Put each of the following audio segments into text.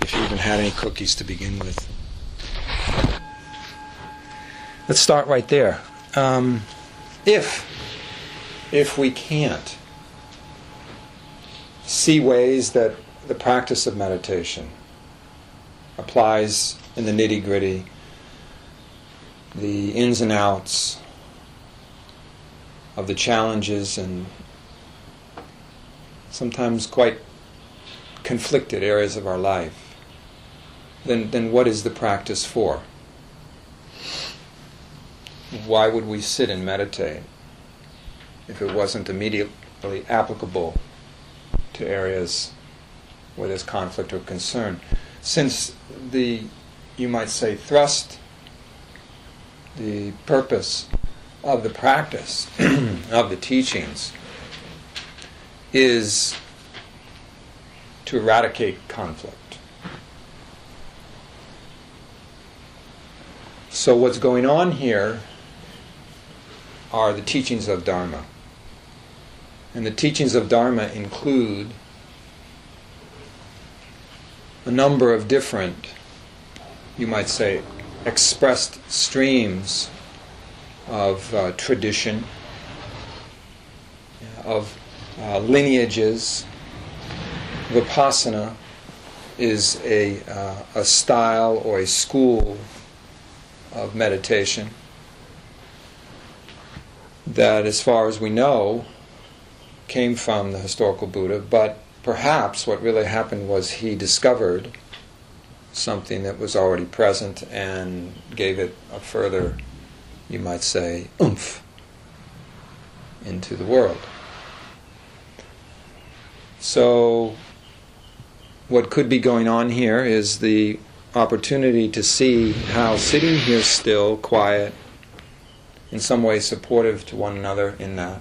if you even had any cookies to begin with. Let's start right there. If we can't see ways that the practice of meditation applies in the nitty-gritty, the ins and outs of the challenges and sometimes quite conflicted areas of our life, then what is the practice for? Why would we sit and meditate if it wasn't immediately applicable to areas where there's conflict or concern? Since you might say, thrust, the purpose of the practice of the teachings is to eradicate conflict. So what's going on here are the teachings of Dharma. And the teachings of Dharma include a number of different, you might say, expressed streams of tradition, of lineages. Vipassana is a style or a school of meditation that, as far as we know, came from the historical Buddha, but perhaps what really happened was he discovered something that was already present and gave it a further, you might say, oomph into the world. So what could be going on here is the opportunity to see how sitting here still, quiet, in some way supportive to one another in that,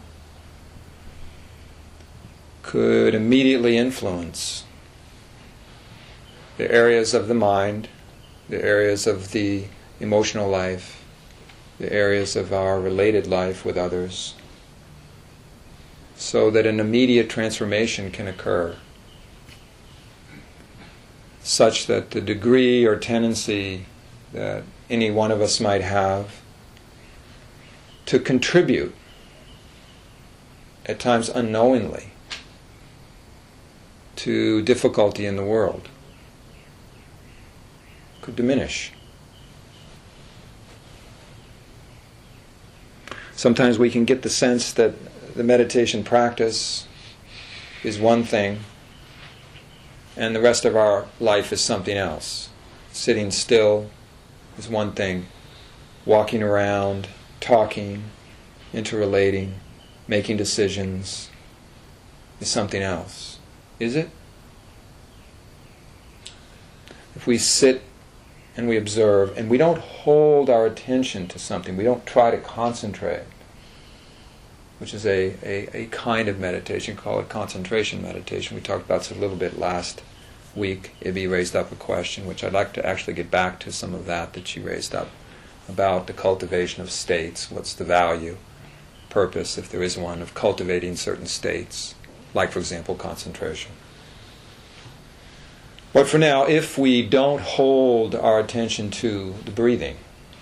could immediately influence the areas of the mind, the areas of the emotional life, the areas of our related life with others, so that an immediate transformation can occur, such that the degree or tendency that any one of us might have to contribute, at times unknowingly, to difficulty in the world could diminish. Sometimes we can get the sense that the meditation practice is one thing and the rest of our life is something else. Sitting still is one thing. Walking around, talking, interrelating, making decisions is something else. Is it? If we sit and we observe and we don't hold our attention to something, we don't try to concentrate, which is a kind of meditation, call it concentration meditation. We talked about this a little bit last week. Ibby raised up a question, which I'd like to actually get back to some of that she raised up, about the cultivation of states. What's the value, purpose, if there is one, of cultivating certain states, like, for example, concentration. But for now, if we don't hold our attention to the breathing,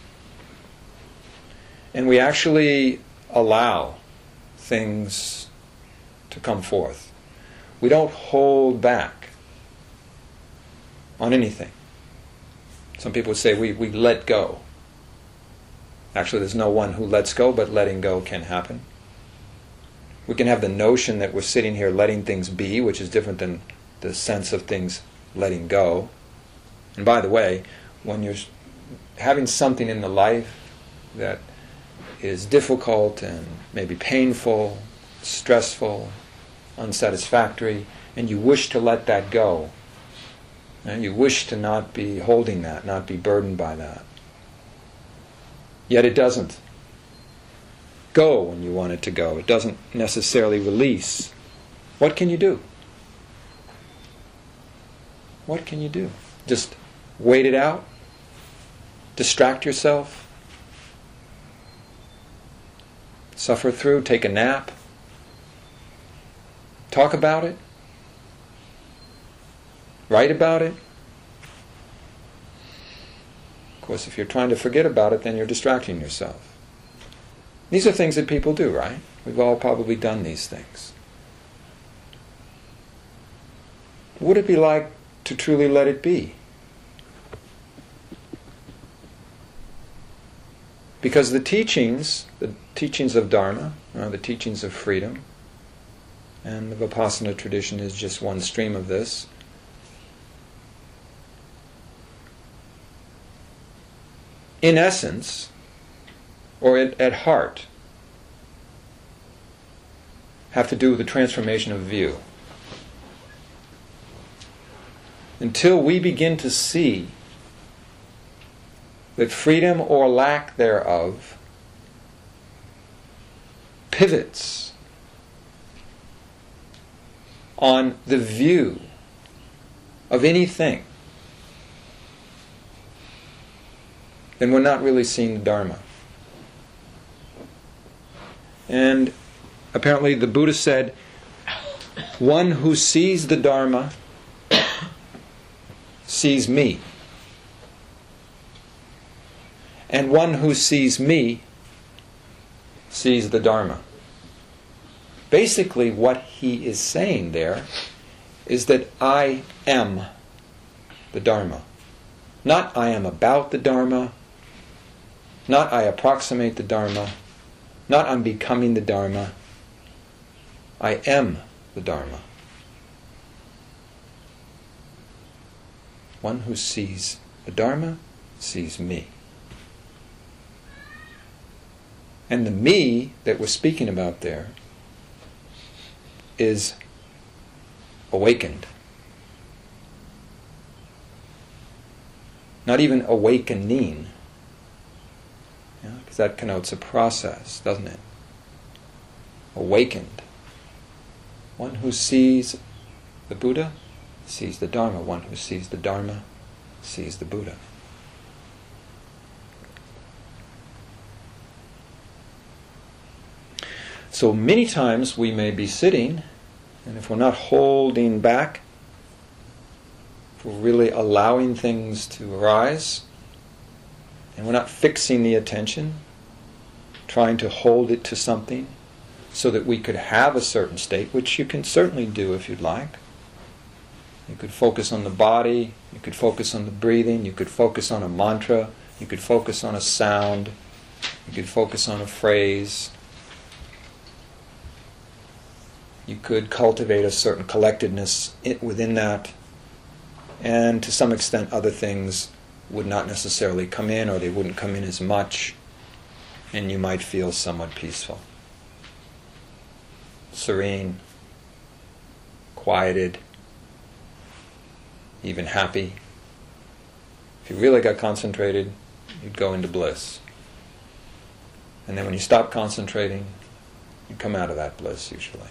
and we actually allow things to come forth, we don't hold back on anything. Some people would say we let go. Actually, there's no one who lets go, but letting go can happen. We can have the notion that we're sitting here letting things be, which is different than the sense of things letting go. And by the way, when you're having something in the life that is difficult and maybe painful, stressful, unsatisfactory, and you wish to let that go, and you wish to not be holding that, not be burdened by that, yet it doesn't go when you want it to go. It doesn't necessarily release. What can you do? What can you do? Just wait it out? Distract yourself? Suffer through? Take a nap? Talk about it? Write about it? Of course, if you're trying to forget about it, then you're distracting yourself. These are things that people do, right? We've all probably done these things. What would it be like to truly let it be? Because the teachings of Dharma, the teachings of freedom, and the Vipassana tradition is just one stream of this. In essence, or at heart, have to do with the transformation of view. Until we begin to see that freedom or lack thereof pivots on the view of anything, then we're not really seeing the Dharma. And apparently the Buddha said, one who sees the Dharma sees me. And one who sees me sees the Dharma. Basically, what he is saying there is that I am the Dharma. Not I am about the Dharma, not I approximate the Dharma, not I'm becoming the Dharma. I am the Dharma. One who sees the Dharma sees me. And the me that we're speaking about there is awakened. Not even awakening, because that connotes a process, doesn't it? Awakened. One who sees the Buddha sees the Dharma. One who sees the Dharma sees the Buddha. So many times we may be sitting, and if we're not holding back, if we're really allowing things to arise, and we're not fixing the attention, trying to hold it to something so that we could have a certain state, which you can certainly do if you'd like. You could focus on the body, you could focus on the breathing, you could focus on a mantra, you could focus on a sound, you could focus on a phrase. You could cultivate a certain collectedness within that, and to some extent other things would not necessarily come in, or they wouldn't come in as much, and you might feel somewhat peaceful, serene, quieted, even happy. If you really got concentrated, you'd go into bliss. And then when you stop concentrating, you come out of that bliss usually.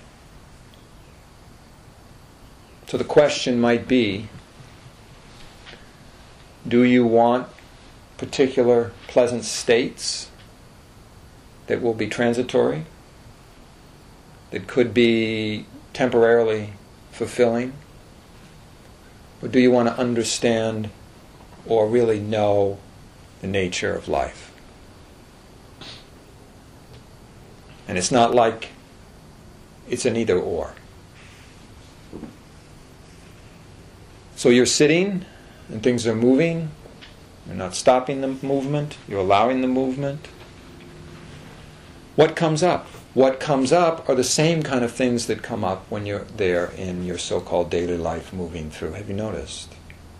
So the question might be, do you want particular pleasant states that will be transitory, that could be temporarily fulfilling? Or do you want to understand or really know the nature of life? And it's not like it's an either or. So you're sitting and things are moving. You're not stopping the movement. You're allowing the movement. What comes up? What comes up are the same kind of things that come up when you're there in your so-called daily life moving through. Have you noticed?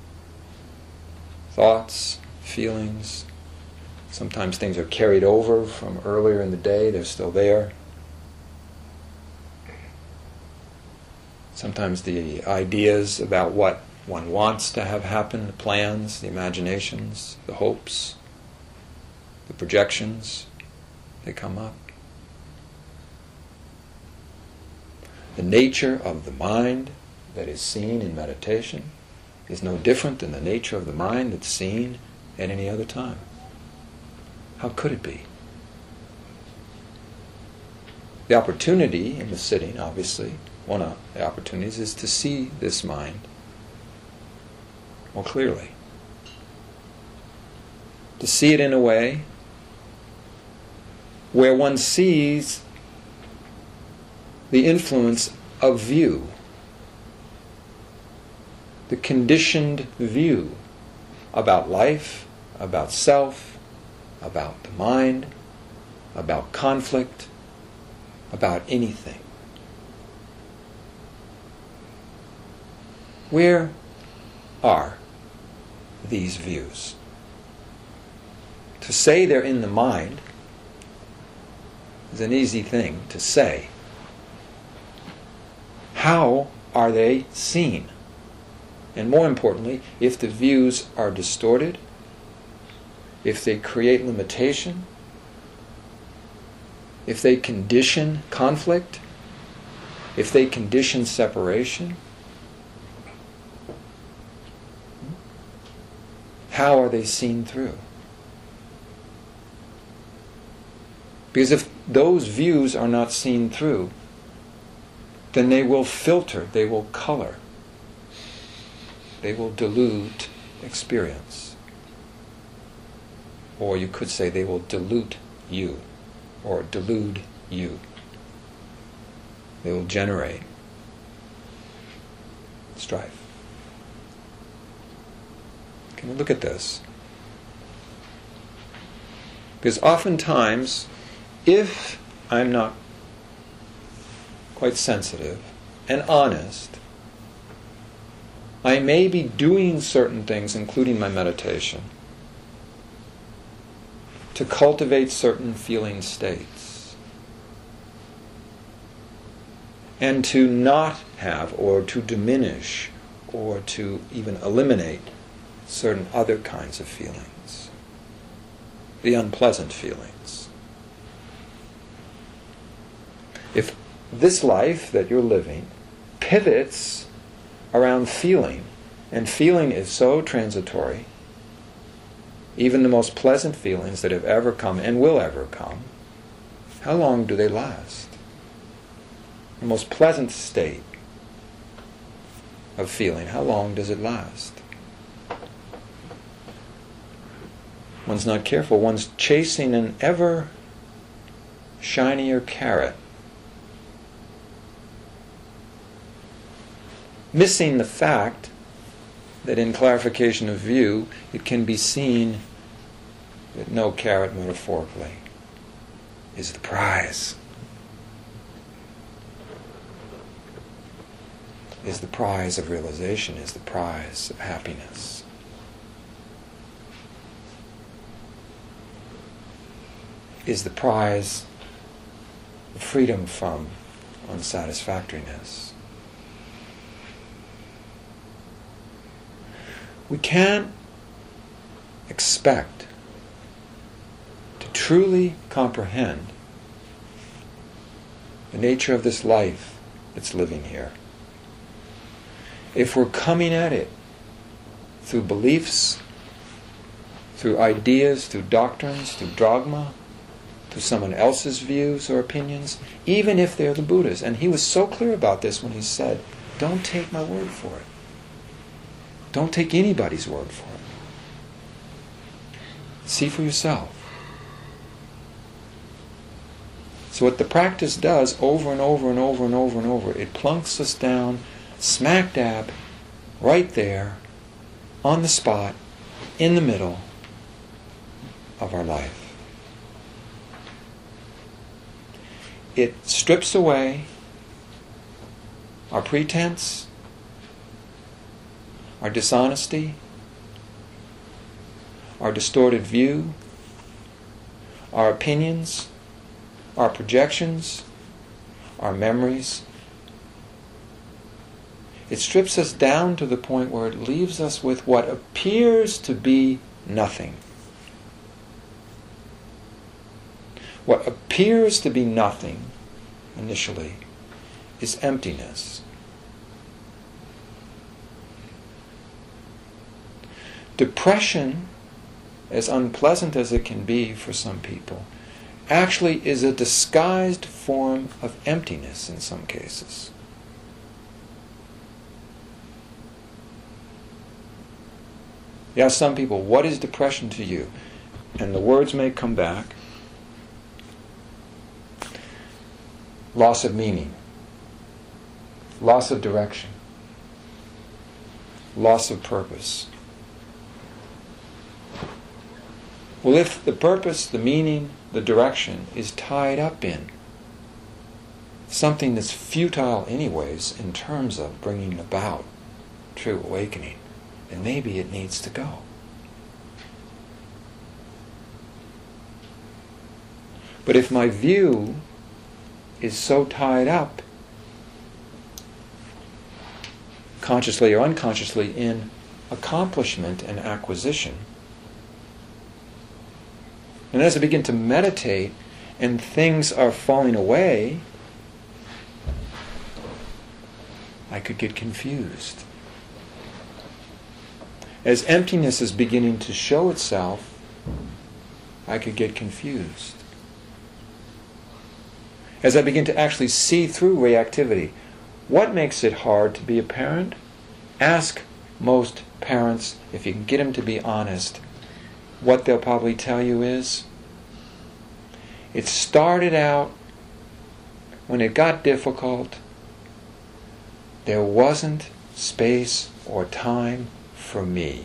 Thoughts, feelings. Sometimes things are carried over from earlier in the day. They're still there. Sometimes the ideas about what one wants to have happen, the plans, the imaginations, the hopes, the projections, they come up. The nature of the mind that is seen in meditation is no different than the nature of the mind that's seen at any other time. How could it be? The opportunity in the sitting, obviously, one of the opportunities is to see this mind more clearly. to see it in a way where one sees the influence of view, the conditioned view about life, about self, about the mind, about conflict, about anything. Where are these views? To say they're in the mind is an easy thing to say. How are they seen? And more importantly, if the views are distorted, if they create limitation, if they condition conflict, if they condition separation, how are they seen through? Because if those views are not seen through, then they will filter, they will color, they will dilute experience. Or you could say they will dilute you, or delude you. They will generate strife. Can we look at this? Because oftentimes, if I'm not quite sensitive and honest, I may be doing certain things, including my meditation, to cultivate certain feeling states, and to not have, or to diminish, or to even eliminate certain other kinds of feelings, the unpleasant feelings. If this life that you're living pivots around feeling, and feeling is so transitory, even the most pleasant feelings that have ever come and will ever come, how long do they last? The most pleasant state of feeling, how long does it last? One's not careful. One's chasing an ever shinier carrot, missing the fact that in clarification of view, it can be seen that no carrot, metaphorically, is the prize. Is the prize of realization, is the prize of happiness. Is the prize of freedom from unsatisfactoriness. We can't expect to truly comprehend the nature of this life that's living here if we're coming at it through beliefs, through ideas, through doctrines, through dogma, through someone else's views or opinions, even if they're the Buddha's. And he was so clear about this when he said, don't take my word for it. Don't take anybody's word for it. See for yourself. So what the practice does over and over and over and over and over, it plunks us down smack dab, right there, on the spot, in the middle of our life. It strips away our pretense, our dishonesty, our distorted view, our opinions, our projections, our memories. It strips us down to the point where it leaves us with what appears to be nothing. What appears to be nothing, initially, is emptiness. Depression, as unpleasant as it can be for some people, actually is a disguised form of emptiness in some cases. You ask some people, what is depression to you? and the words may come back. Loss of meaning, loss of direction, loss of purpose. Well, if the purpose, the meaning, the direction is tied up in something that's futile anyways in terms of bringing about true awakening, then maybe it needs to go. But if my view is so tied up, consciously or unconsciously, in accomplishment and acquisition, and as I begin to meditate and things are falling away, I could get confused. As emptiness is beginning to show itself, I could get confused. As I begin to actually see through reactivity, what makes it hard to be a parent? Ask most parents, if you can get them to be honest, what they'll probably tell you is, it started out, when it got difficult, there wasn't space or time for me.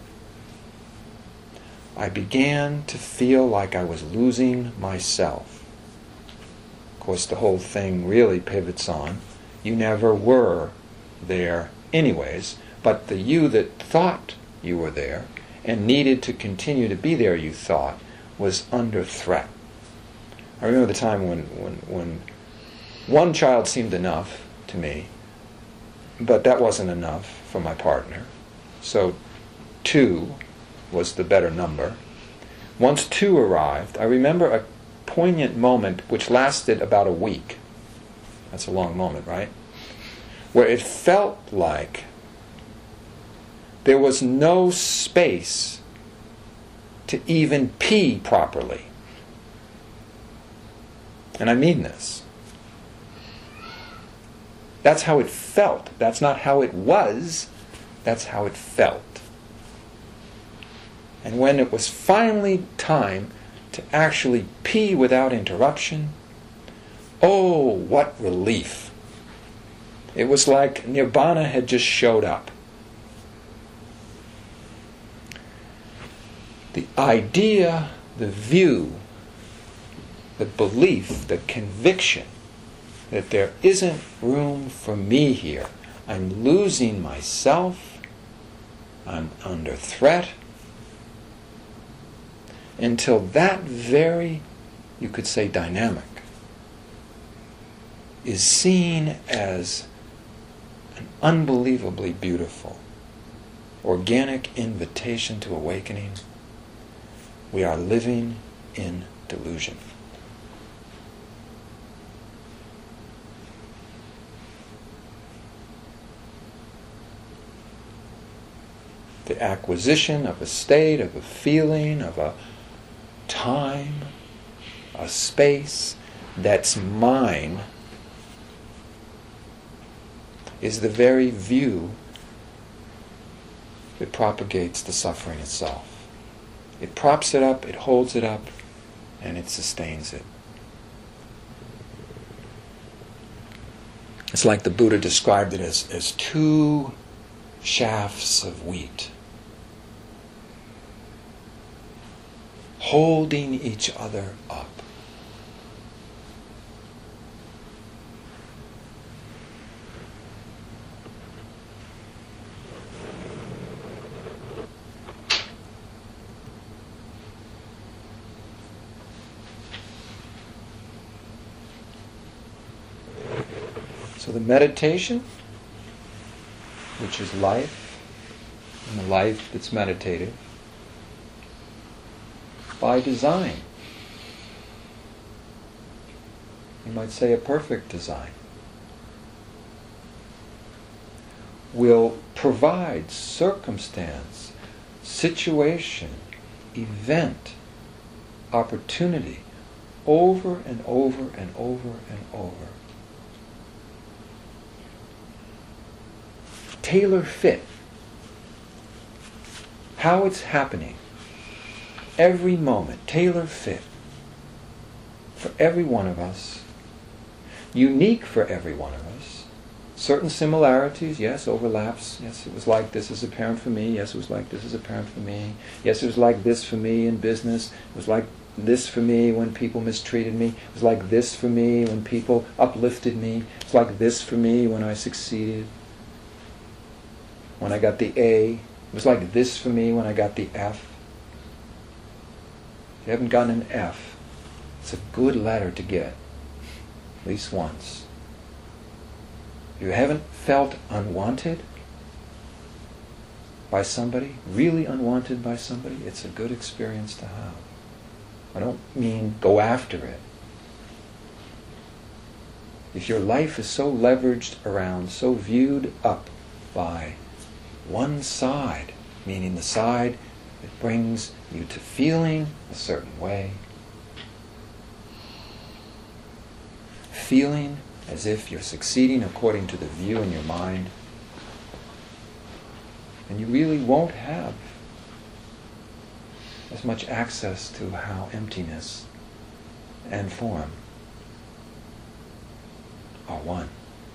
I began to feel like I was losing myself. Of course, the whole thing really pivots on, you never were there anyways, but the you that thought you were there and needed to continue to be there, you thought, was under threat. I remember the time when one child seemed enough to me, but that wasn't enough for my partner. So 2 was the better number. Once 2 arrived, I remember a poignant moment which lasted about a week. That's a long moment, right? Where it felt like there was no space to even pee properly. And I mean this. That's how it felt. That's not how it was. That's how it felt. And when it was finally time to actually pee without interruption, oh, what relief. It was like Nirvana had just showed up. The idea, the view, the belief, the conviction that there isn't room for me here. I'm losing myself. I'm under threat. Until that very, you could say, dynamic is seen as an unbelievably beautiful, organic invitation to awakening, we are living in delusion. The acquisition of a state, of a feeling, of a time, a space that's mine is the very view that propagates the suffering itself. It props it up, it holds it up, and it sustains it. It's like the Buddha described it as 2 shafts of wheat holding each other up. So the meditation, which is life, and the life that's meditative, by design. You might say a perfect design. Will provide circumstance, situation, event, opportunity over and over and over and over. Tailor fit how it's happening every moment, tailor-fit for every one of us, unique for every one of us. Certain similarities, yes, overlaps. Yes, it was like this is apparent for me. Yes, it was like this is apparent for me. Yes, it was like this for me in business. It was like this for me when people mistreated me. It was like this for me when people uplifted me. It was like this for me when I succeeded, when I got the A. It was like this for me when I got the F. If you haven't gotten an F, it's a good letter to get, at least once. If you haven't felt unwanted by somebody, really unwanted by somebody, it's a good experience to have. I don't mean go after it. If your life is so leveraged around, so viewed up by one side, meaning the side that brings you to feeling a certain way, feeling as if you're succeeding according to the view in your mind, and you really won't have as much access to how emptiness and form are one.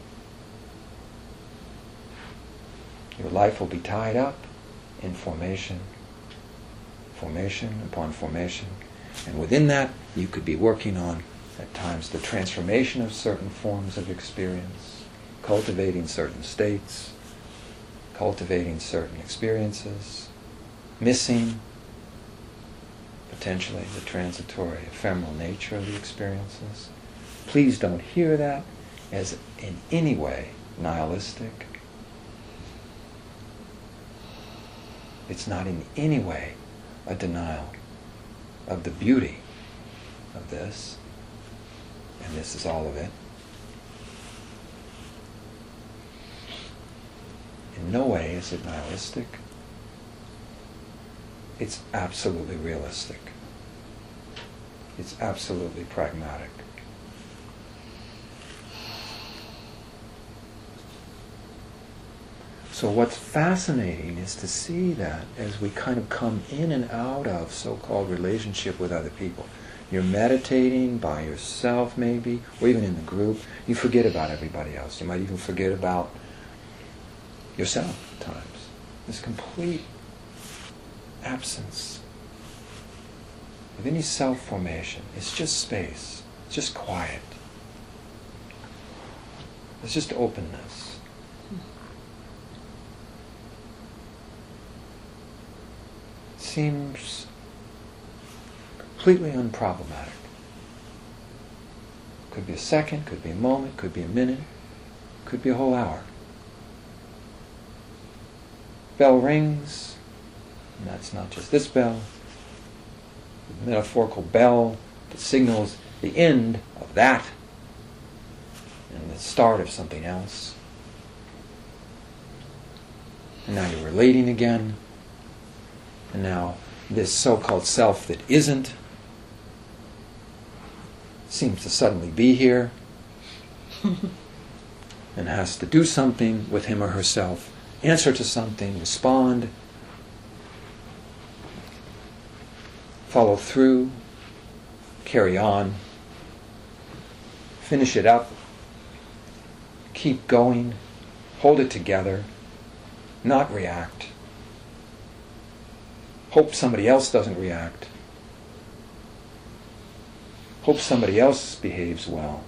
Your life will be tied up in formation, formation upon formation, and within that you could be working on, at times, the transformation of certain forms of experience, cultivating certain states, cultivating certain experiences, missing potentially the transitory, ephemeral nature of the experiences. Please don't hear that as in any way nihilistic. It's not in any way a denial of the beauty of this, and this is all of it. In no way is it nihilistic. It's absolutely realistic. It's absolutely pragmatic. So what's fascinating is to see that as we kind of come in and out of so-called relationship with other people. You're meditating by yourself maybe, or even in the group. You forget about everybody else. You might even forget about yourself at times. This complete absence of any self-formation. It's just space. It's just quiet. It's just openness. It seems completely unproblematic. Could be a second, could be a moment, could be a minute, could be a whole hour. Bell rings, and that's not just this bell, the metaphorical bell that signals the end of that and the start of something else. And now you're relating again, and now this so-called self that isn't seems to suddenly be here and has to do something with him or herself, answer to something, respond, follow through, carry on, finish it up, keep going, hold it together, not react, hope somebody else doesn't react, hope somebody else behaves well,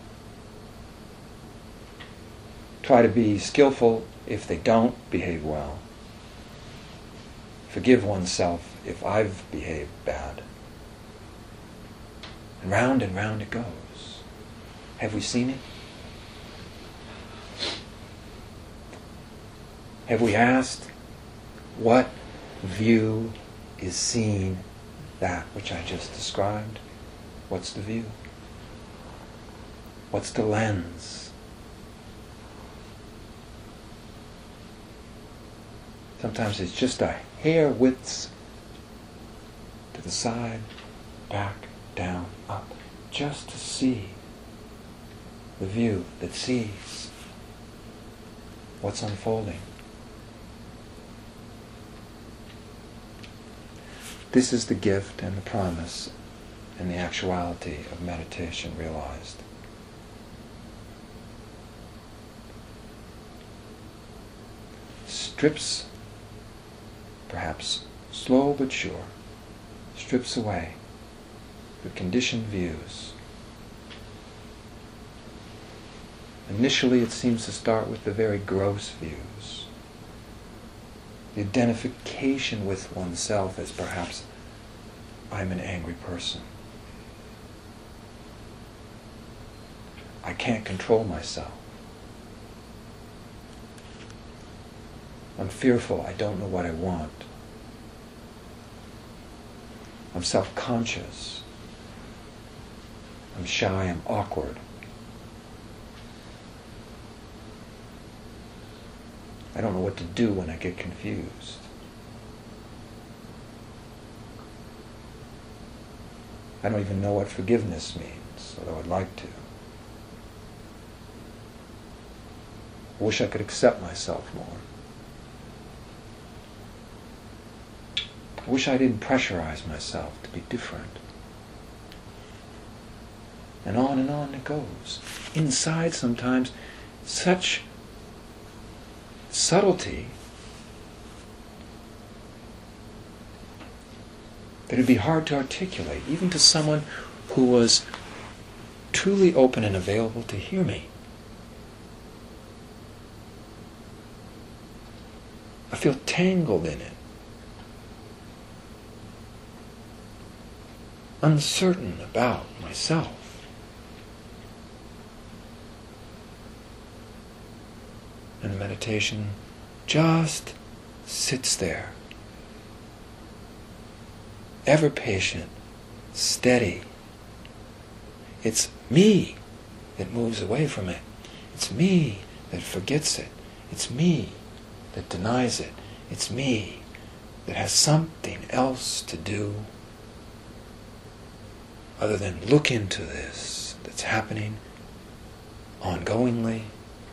try to be skillful if they don't behave well, forgive oneself if I've behaved bad. And round it goes. Have we seen it? Have we asked what view is seeing that which I just described? What's the view? What's the lens? Sometimes it's just a hair width to the side, back, down, up, just to see the view that sees what's unfolding. This is the gift and the promise and the actuality of meditation realized. Strips, perhaps slow but sure, strips away the conditioned views. Initially it seems to start with the very gross views. The identification with oneself as perhaps, I'm an angry person. I can't control myself. I'm fearful, I don't know what I want. I'm self-conscious. I'm shy, I'm awkward. I don't know what to do when I get confused. I don't even know what forgiveness means, although I'd like to. I wish I could accept myself more. I wish I didn't pressurize myself to be different. And on it goes. Inside sometimes such subtlety that it'd be hard to articulate, even to someone who was truly open and available to hear me. I feel tangled in it, uncertain about myself. And meditation just sits there, ever patient, steady. It's me that moves away from it. It's me that forgets it. It's me that denies it. It's me that has something else to do other than look into this that's happening ongoingly.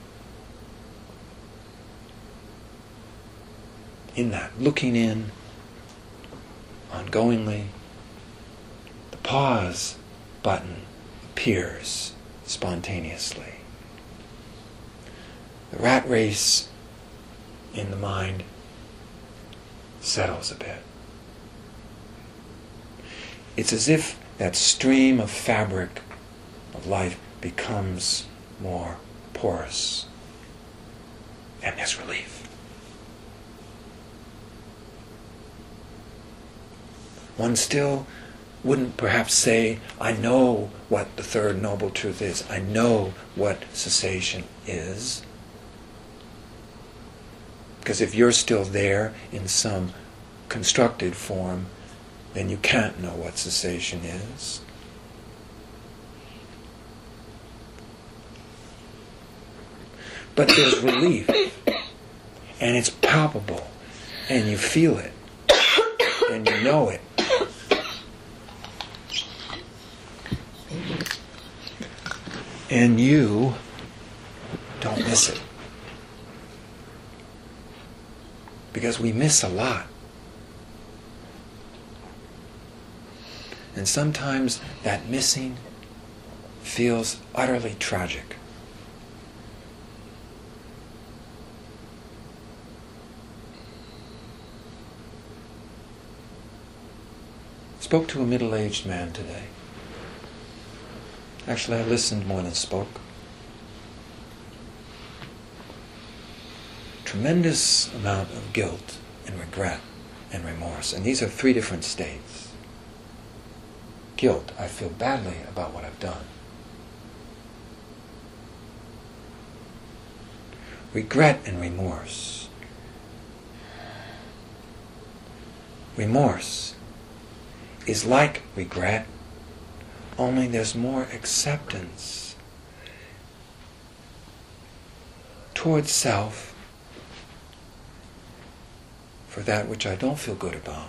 In that looking in, ongoingly, the pause button appears spontaneously. The rat race in the mind settles a bit. It's as if that stream of fabric of life becomes more porous, and there's relief. One still wouldn't perhaps say, I know what the third noble truth is. I know what cessation is. Because if you're still there in some constructed form, then you can't know what cessation is. But there's relief, and it's palpable, and you feel it, and you know it. And you don't miss it. Because we miss a lot. And sometimes that missing feels utterly tragic. Spoke to a middle-aged man today. Actually, I listened more than spoke. Tremendous amount of guilt and regret and remorse. And these are three different states. Guilt, I feel badly about what I've done. Regret and remorse. Remorse is like regret, only there's more acceptance towards self for that which I don't feel good about.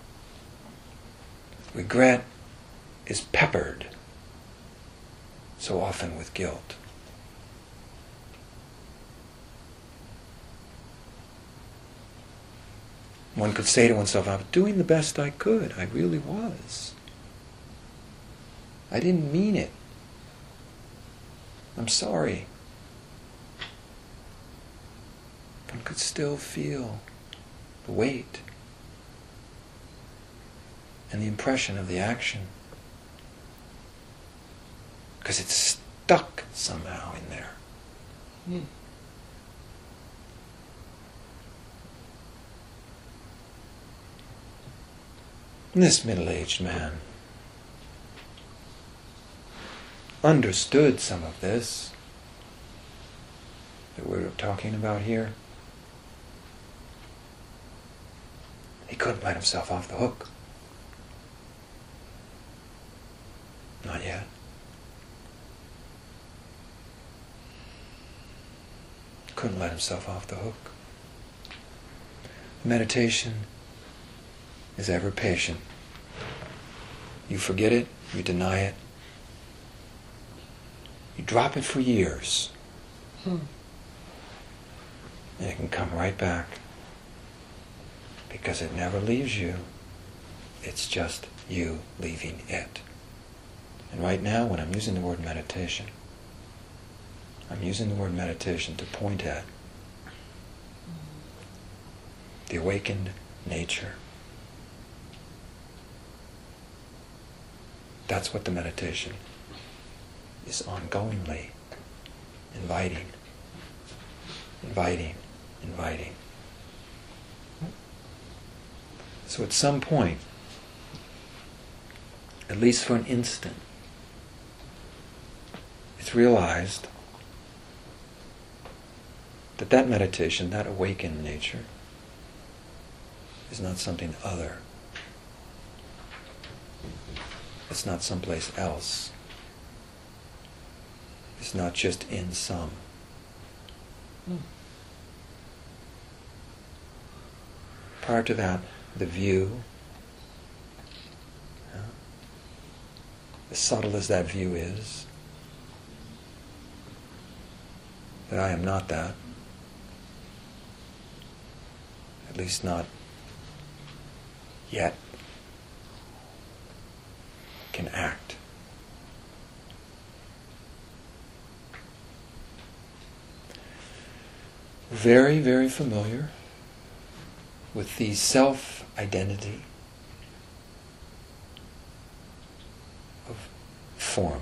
Regret is peppered so often with guilt. One could say to oneself, I was doing the best I could. I really was. I didn't mean it. I'm sorry. One could still feel the weight and the impression of the action, because it's stuck somehow in there. And this middle-aged man understood some of this that we're talking about here. He couldn't let himself off the hook. Not yet. Couldn't let himself off the hook. Meditation is ever patient. You forget it, you deny it, you drop it for years, and it can come right back, because it never leaves you. It's just you leaving it. And right now, when I'm using the word meditation, I'm using the word meditation to point at the awakened nature. That's what the meditation is ongoingly inviting, inviting, inviting. So at some point, at least for an instant, it's realized that that meditation, that awakened nature, is not something other. It's not someplace else. It's not just in some. Prior to that, the view, as subtle as that view is, that I am not that, at least not yet, can act. Very, very familiar with the self-identity of form.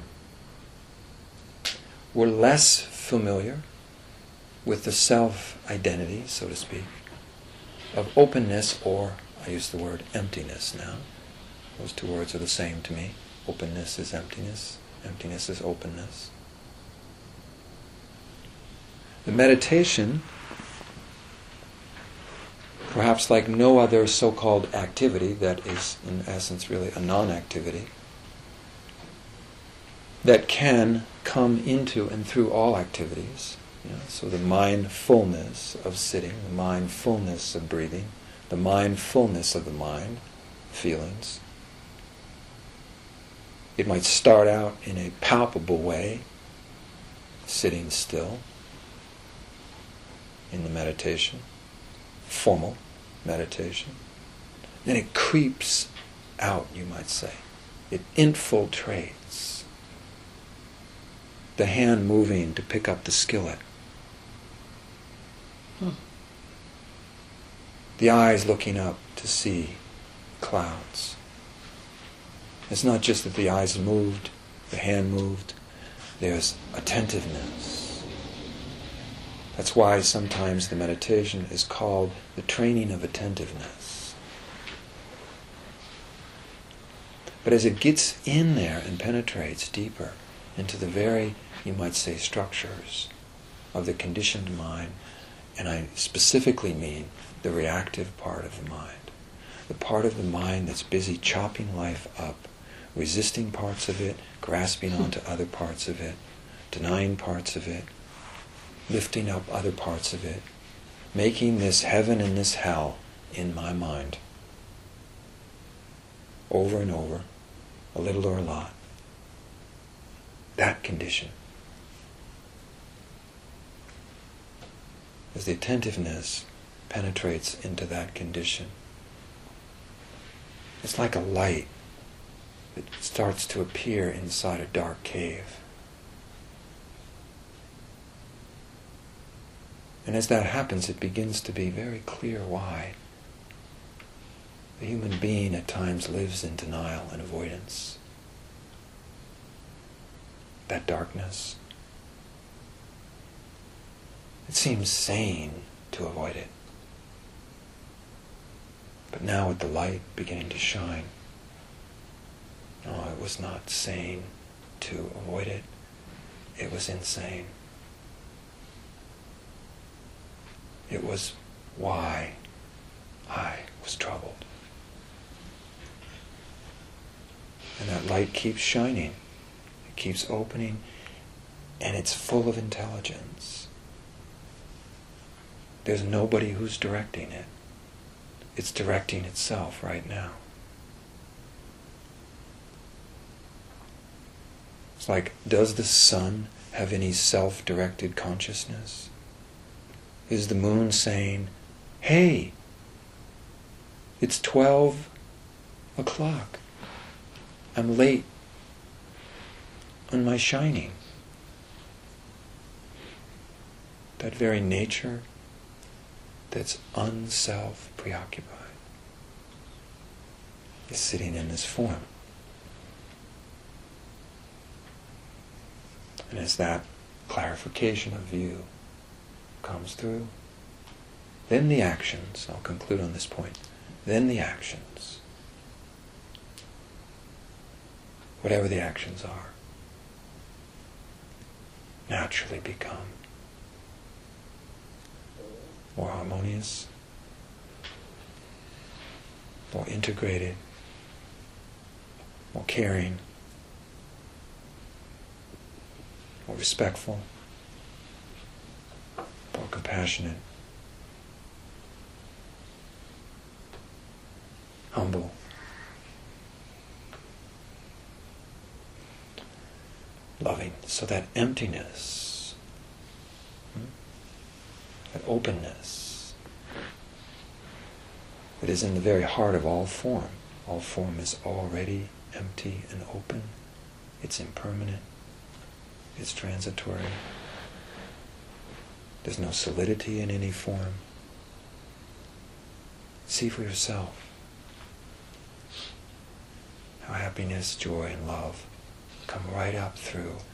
We're less familiar with the self-identity, so to speak, of openness, or I use the word emptiness now. Those two words are the same to me. Openness is emptiness. Emptiness is openness. The meditation, perhaps like no other so-called activity that is in essence really a non-activity, that can come into and through all activities. So the mindfulness of sitting, the mindfulness of breathing, the mindfulness of the mind, feelings. It might start out in a palpable way, sitting still in the meditation, formal meditation. Then it creeps out, you might say. It infiltrates. The hand moving to pick up the skillet. The eyes looking up to see clouds. It's not just that the eyes moved, the hand moved. There's attentiveness. That's why sometimes the meditation is called the training of attentiveness. But as it gets in there and penetrates deeper into the very, you might say, structures of the conditioned mind, and I specifically mean the reactive part of the mind, the part of the mind that's busy chopping life up, resisting parts of it, grasping onto other parts of it, denying parts of it, lifting up other parts of it, making this heaven and this hell in my mind, over and over, a little or a lot. That condition. As the attentiveness penetrates into that condition, It's like a light that starts to appear inside a dark cave. And as that happens, it begins to be very clear why the human being at times lives in denial and avoidance. That darkness. It seems sane to avoid it. But now with the light beginning to shine, no, it was not sane to avoid it. It was insane. It was why I was troubled. And that light keeps shining. It keeps opening, and it's full of intelligence. There's nobody who's directing it. It's directing itself right now. It's like, does the sun have any self-directed consciousness? Is the moon saying, hey, it's 12 o'clock. I'm late on my shining. That very nature that's unself-preoccupied is sitting in this form. And as that clarification of view comes through, then the actions, I'll conclude on this point, then the actions, whatever the actions are, naturally become more harmonious, more integrated, more caring, more respectful, more compassionate, humble. Loving. So that emptiness, that openness, that is in the very heart of all form. All form is already empty and open. It's impermanent. It's transitory. There's no solidity in any form. See for yourself how happiness, joy, and love come right up through